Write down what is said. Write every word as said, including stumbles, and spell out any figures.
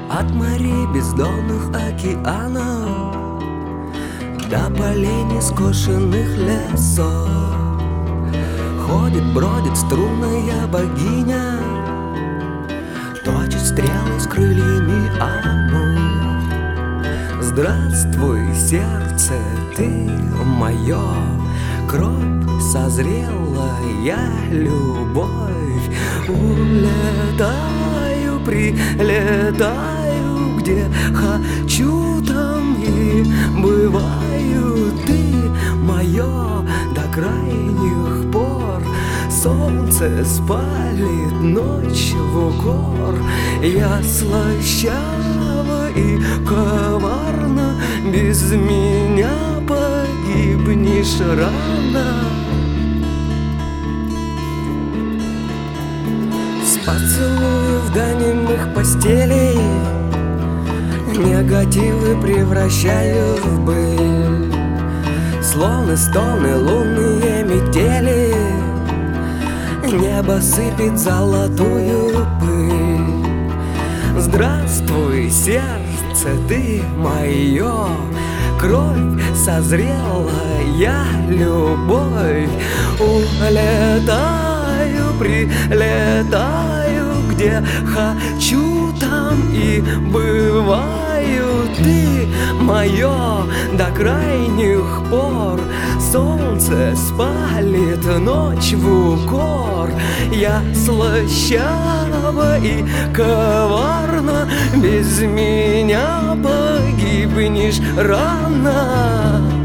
От морей бездонных океанов до полей нескошенных лесов ходит, бродит струнная богиня, точит стрелы с крыльями Амур. Здравствуй, сердце, ты мое, кровь созрелая любовь. Улетаю, прилетаю, где хочу, там и бываю. Ты мое до крайних пор. Солнце спалит ночь в укор. Я слащава и коварна, без меня погибнешь рано. С поцелуев до немых постелей негативы превращаю в быль. Словно стоны лунные метели, небо сыпет золотую пыль. Здравствуй, сердце, ты мое, кровь созрелая любовь. Улетаю, прилетаю, где хочу, там и бываю. Ты мое до крайних пор. Солнце спалит ночь в укор. Я слащава и коварна, без меня погибнешь рано.